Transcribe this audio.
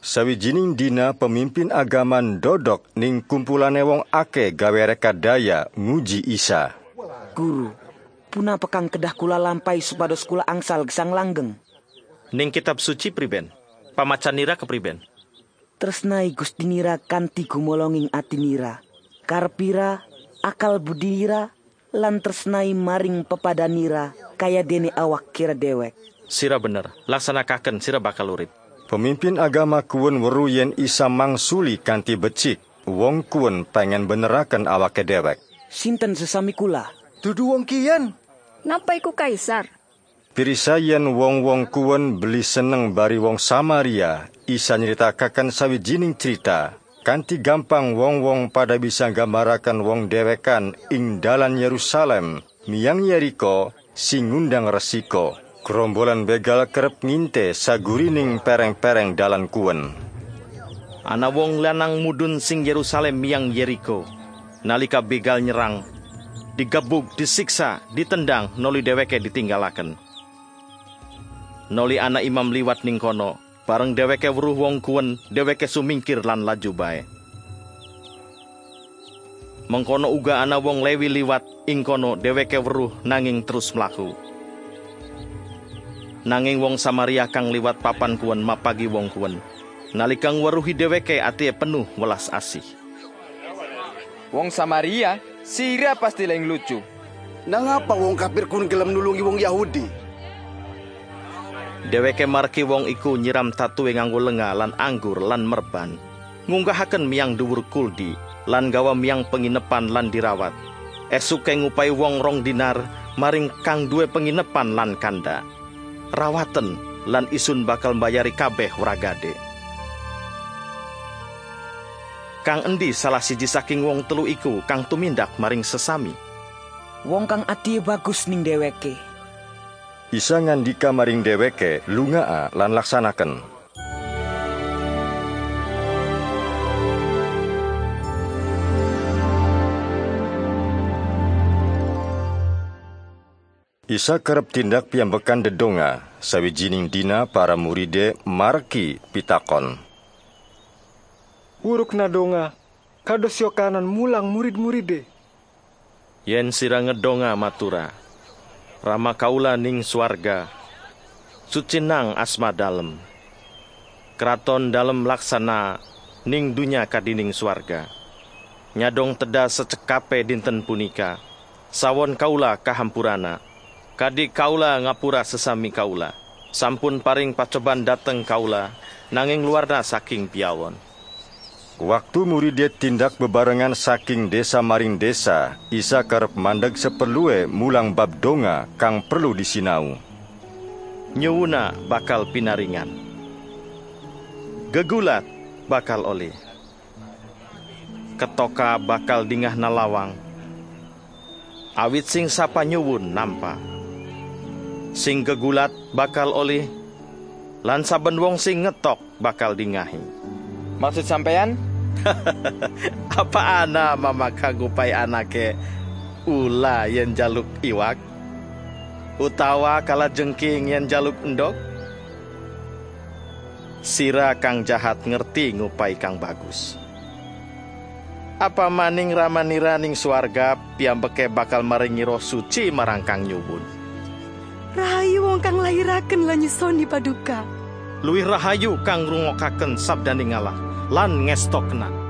Sawijining dina pemimpin agaman dodok ning kumpulane wong ake gawe reka daya nguji Isa. Guru, puna pekang kedah kula lampai supados kula angsal gesang langgeng. Ning kitab suci priben? Pamacan nira kepriben? Tresnai Gusti nira kanthi gumolonging ati nira. Karepira akal budi nira lan tresnai maring pepadan nira kaya dene awak kira dewek. Sira bener, laksanakaken sira bakal urip. Pemimpin agama kuwen weru yen Isa mangsuli kanthi becik. Wong kuwen pengen beneraken awake dewek. Sinten sesami kula? Dudu wong kian. Napa iku kaisar? Pirisa yen wong-wong kuwen beli seneng bari wong Samaria, Isa nyeritakaken sawijining cerita. Kanthi gampang wong-wong pada bisa gambaraken wong dewekan ing dalan Yerusalem, miyang Yeriko, sing ngundang resiko. Gerombolan begal kerep nginte sagurining pereng-pereng dalan kuwen. Ana wong lanang mudun sing Yerusalem miyang Yeriko. Nalika begal nyerang, digebug, disiksa, ditendang, noli deweke ditinggalaken. Noli ana imam liwat ning kono, bareng deweke weruh wong kuwen, deweke sumingkir lan laju bae. Mengkono uga ana wong Lewi liwat ing kono, deweke weruh nanging terus mlaku. Nanging wong Samaria kang liwat papan kuwen mapagi wong kuwen. Nalika weruhi dheweke atié penuh welas asih. Wong Samaria sira pasti leng lucu. Nangapa wong kafir kun gelem nulungi wong Yahudi? Dheweke marki wong iku nyiram tatuwe nganggo lenga lan anggur lan merban. Ngunggahaken miyang dhuwur kuldi lan gawa miyang penginepan lan dirawat. Esuke ngupai wong 2 dinar maring kang duwe penginepan lan kanda. Rawaten lan isun bakal mbayari kabeh wragade. Kang endi salah siji saking wong telu iku kang tumindak maring sesami? Wong kang atié bagus ning dheweke. Isa ngandika maring dheweke, lungaa lan laksanaken. Isa kerep tindak piyambekan dedonga, sawijining dina para muride marki pitakon. Uruk nadonga, kados yokanan mulang murid-muride. Yen sira ngedonga matura, rama kaula ning swarga, suci nang asma dalem. Kraton dalem laksana ning dunya kadining swarga. Nyadong teda secekape dinten punika, sawon kaula kahampurana. Kadi kaula ngapura sesami kaula. Sampun paring pacoban dateng kaula, nanging luarna saking piawon. Waktu muridé tindak bebarengan saking desa maring desa, Isa kerep mandeg seperlue mulang bab donga kang perlu disinau. Nyuwuna bakal pinaringan. Gegulat bakal oleh. Ketoka bakal dingah nalawang. Awit sing sapa nyuwun nampa. Sing gegulat bakal oleh, lan saben wong sing ngetok bakal dingahi. Maksud sampean? Apa ana mama kagupai anake ula yen jaluk iwak? Utawa kala jengking yen jaluk endog? Sira kang jahat ngerti ngupai kang bagus. Apa maning ramanira ning swarga piyambeke bakal maringi roh suci marang kang nyuwun. Rahayu wong kang lahiraken lan nyusoni paduka. Luwih rahayu kang ngrungokaken sabdaning Allah lan ngestokna.